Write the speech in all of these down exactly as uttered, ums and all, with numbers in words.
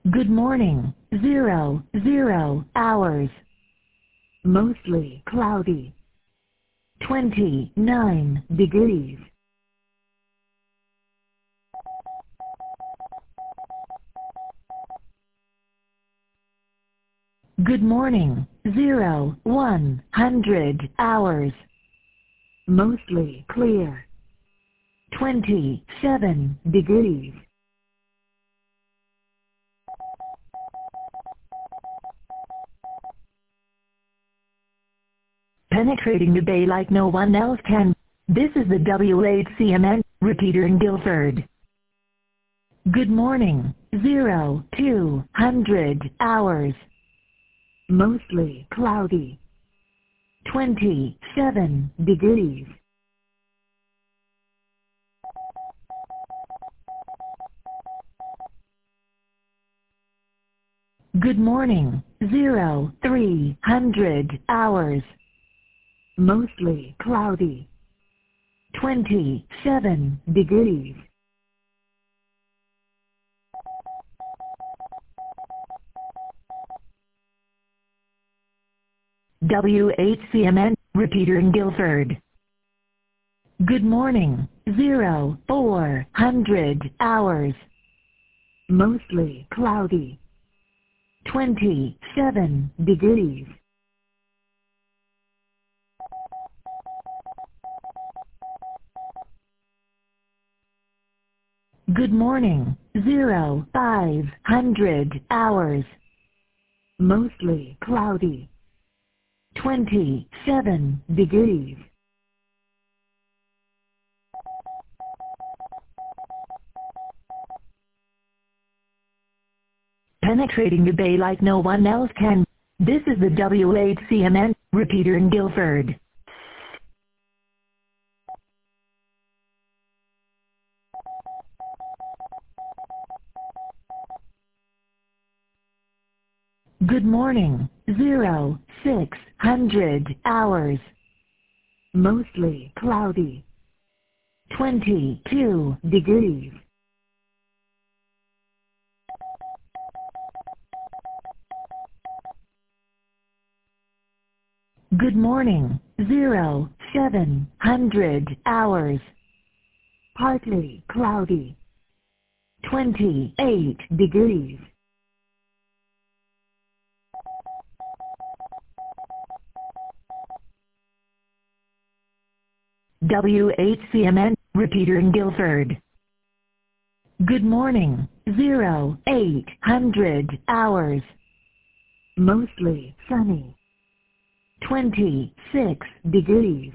Good morning. Zero, zero hours. Mostly cloudy. twenty-nine degrees. Good morning. Zero, one hundred hours. Mostly clear. twenty-seven degrees. Penetrating the bay like no one else can. This is the W H C M N repeater in Guilford. Good morning. Zero, two hundred hours. Mostly cloudy. twenty-seven degrees. Good morning. Zero, three hundred hours. Mostly cloudy. twenty-seven degrees. W H C M N repeater in Guilford. Good morning. Zero, four hundred hours. Mostly cloudy. twenty-seven degrees. Good morning. Zero, five hundred hours. Mostly cloudy. twenty-seven degrees. Penetrating the bay like no one else can. This is the W H C M N repeater in Guilford. Good morning. Zero, six hundred hours. Mostly cloudy. twenty-two degrees. Good morning. Zero, seven hundred hours. Partly cloudy. twenty-eight degrees. W H C M N repeater in Guilford. Good morning. Zero, eight hundred hours. Mostly sunny. twenty-six degrees.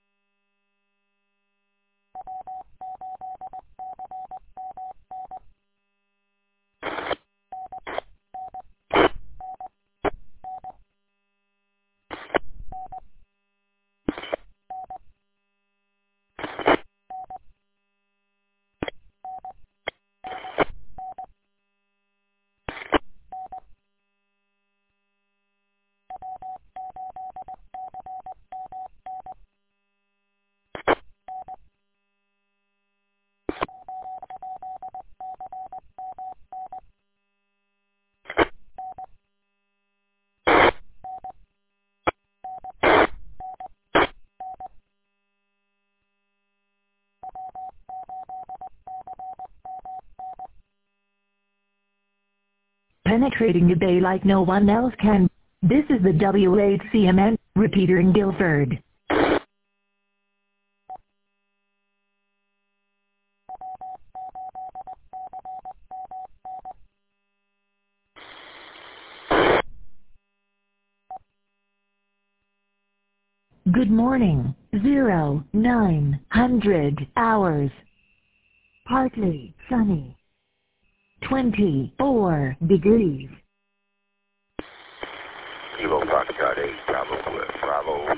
Penetrating the bay like no one else can. This is the W H C M N repeater in Guilford. Good morning. Zero, nine hundred hours. Partly sunny. twenty-four degrees. Kilo Foxtrot eight, Bravo, Bravo.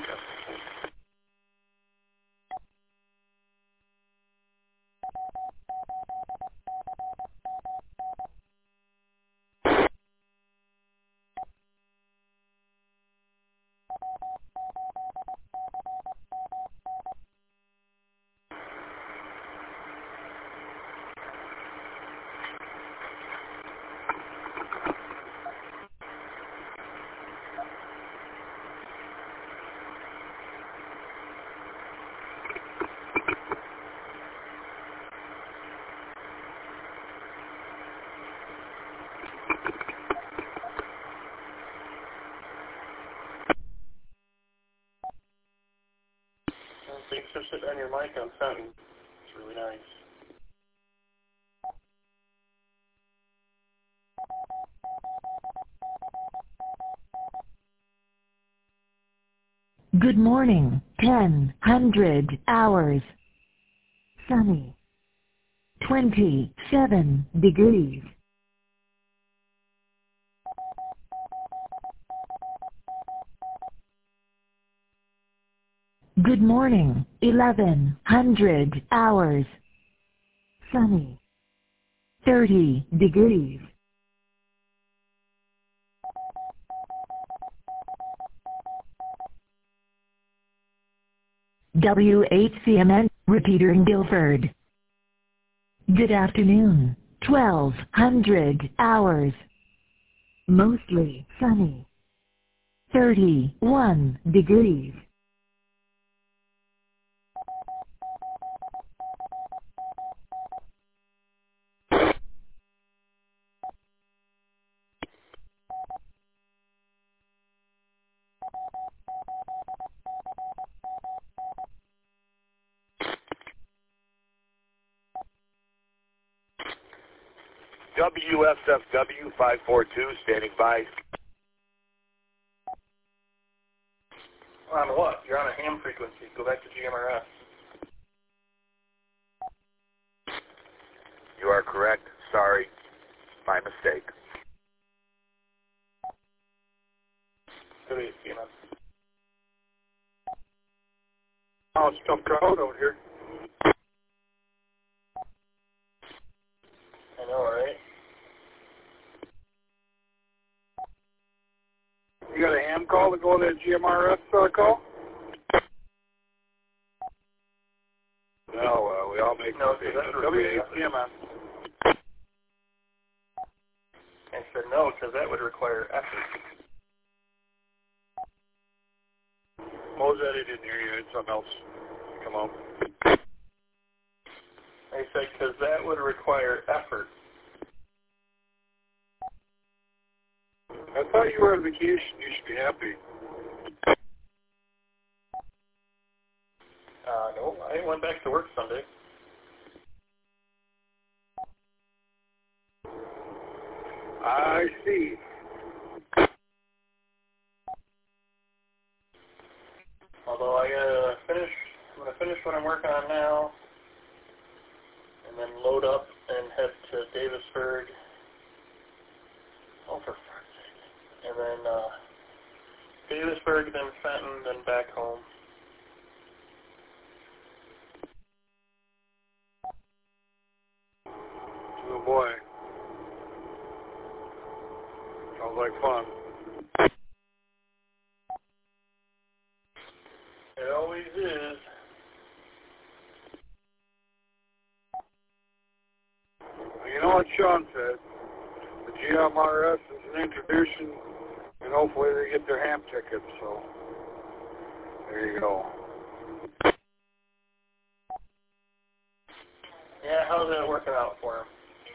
pressure sitting on your mic on Fenton. It's really nice. Good morning, ten hundred hours. Sunny. twenty-seven degrees. Good morning, eleven hundred hours. Sunny. thirty degrees. W H C M N, repeater in Guilford. Good afternoon, twelve hundred hours. Mostly sunny. thirty-one degrees. W S F W five four two, standing by. On what? You're on a ham frequency. Go back to G M R S. You are correct. Sorry. My mistake. W H C M N. Oh, it's a tough crowd out here. I know, right? You got a ham call to go to G M R S uh, call? No, uh, we all make No, mistakes. because that's W H C M N. I said no, because that would require effort. Mosette, I didn't hear you. It's something else. Come on. I said because that would require effort. I thought you were on vacation. You should be happy. Uh, no, I went back to work Sunday. I see. Although I gotta finish, I'm gonna finish what I'm working on now, and then load up and head to Davisburg. Oh, for fuck's sake! And then uh, Davisburg, then Fenton, then back home. Oh boy. Sounds like fun. It always is. You know what Sean said? The G M R S is an introduction, and hopefully they get their ham tickets, so there you go. Yeah, how's that working out for him?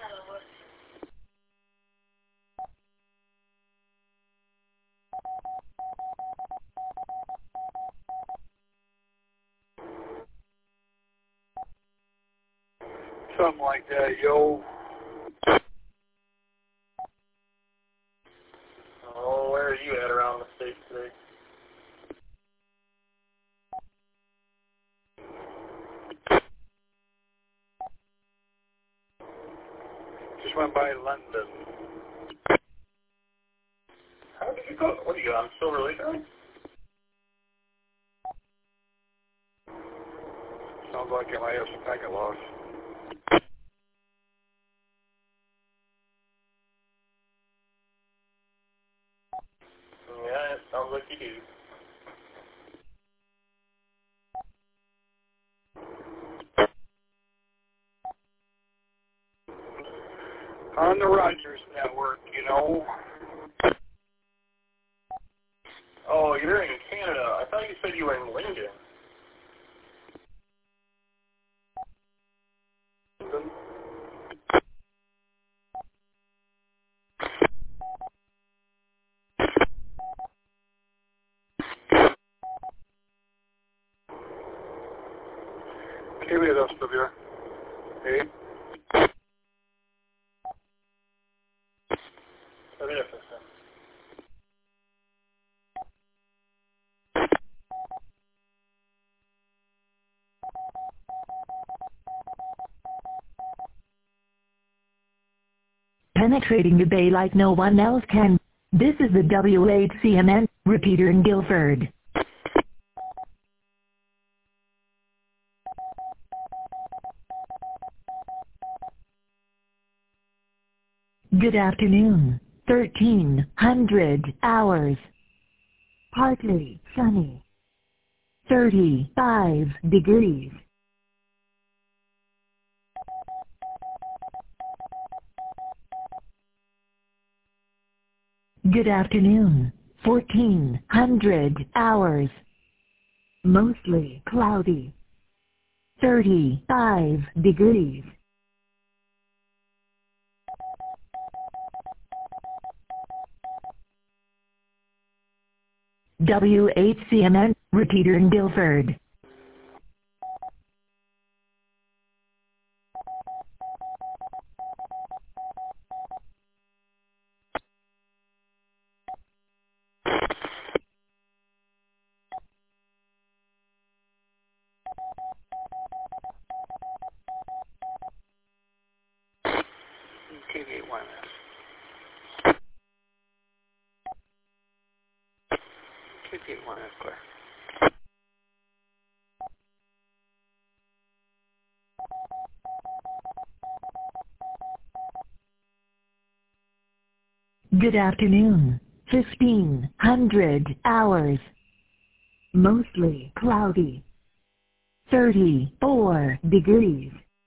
Something like that, yo. Oh, where are you at around the state today? Just went by London. How did you go? What are you on, Silver Lake Island? Sounds like I might have some packet loss. Yeah, it sounds like you do. On the Rogers Network, you know. Oh, you're in Canada. I thought you said you were in Linden. K B eight S W R. eight. W F S M. Penetrating the bay like no one else can. This is the W eight C M N, repeater in Guilford. Good afternoon. thirteen hundred hours. Partly sunny. thirty-five degrees. Good afternoon. fourteen hundred hours. Mostly cloudy. thirty-five degrees. W eight C M N, repeater in Guilford. K B eight one S. K B eight one S, clear. Good afternoon. fifteen hundred hours. Mostly cloudy. thirty-four degrees.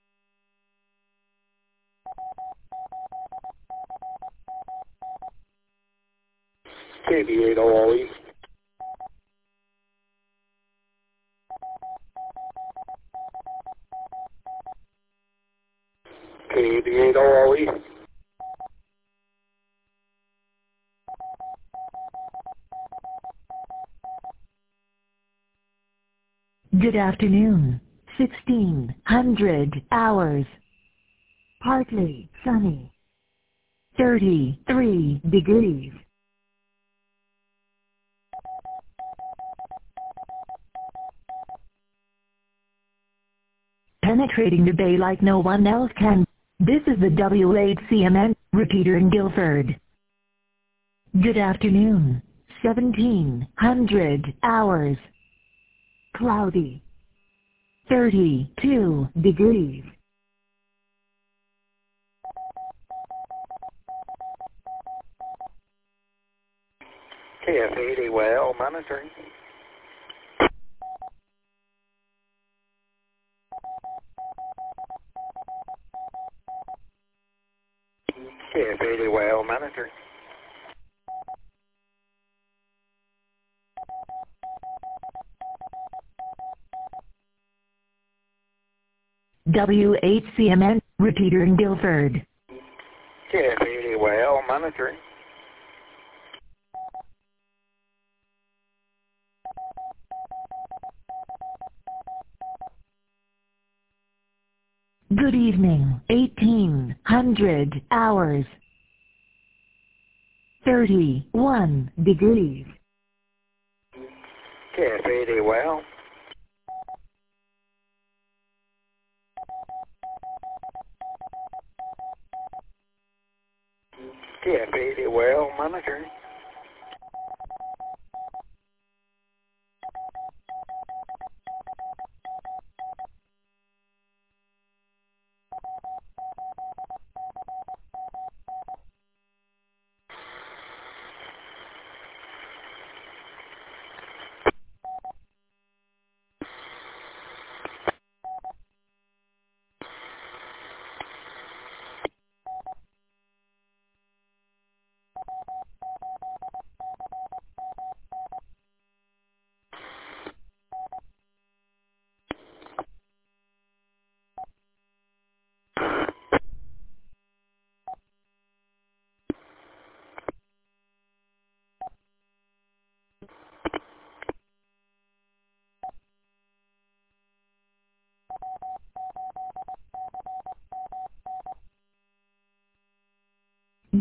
K B eight O L E. K B eight O L E. Good afternoon. sixteen hundred hours. Partly sunny. thirty-three degrees. Penetrating the bay like no one else can. This is the W eight C M N, repeater in Guilford. Good afternoon. seventeen hundred hours. Cloudy. thirty-two degrees. K F eighty well, monitoring. K F eighty well, monitoring. W eight C M N, repeater in Guilford. K F eighty well, monitoring. Good evening. eighteen hundred hours. thirty-one degrees. K F eighty well. K F eighty well, monitoring.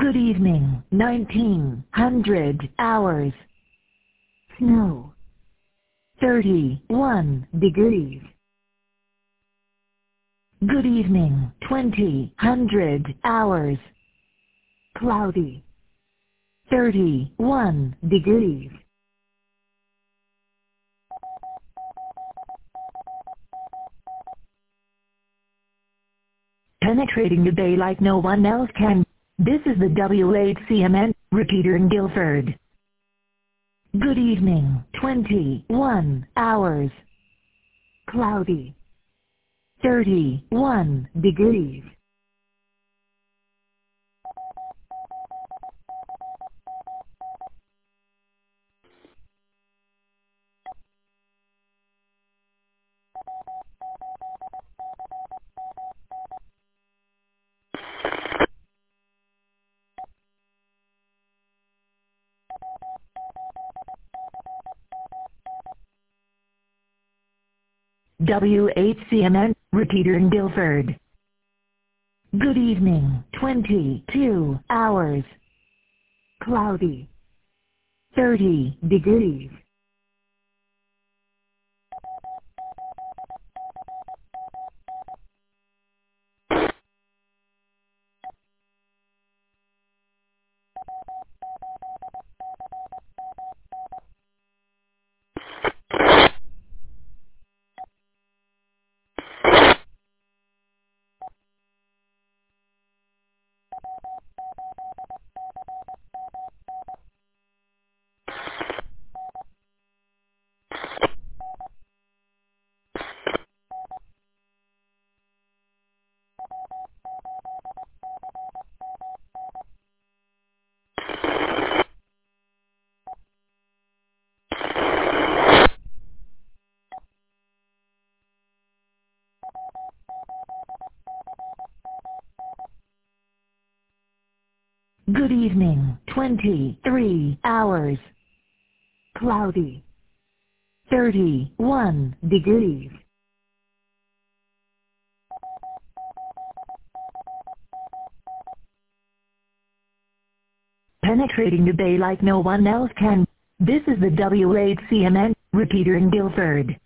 Good evening, nineteen hundred hours. Snow. thirty-one degrees. Good evening, twenty hundred hours. Cloudy. thirty-one degrees. Penetrating the bay like no one else can. This is the W eight C M N repeater in Guilford. Good evening, twenty-one hours. Cloudy. thirty-one degrees. W eight C M N repeater in Guilford. Good evening, twenty-two hours. Cloudy. thirty degrees. Good evening, twenty-three hours. Cloudy. thirty-one degrees. Penetrating the bay like no one else can. This is the W eight C M N repeater in Guilford.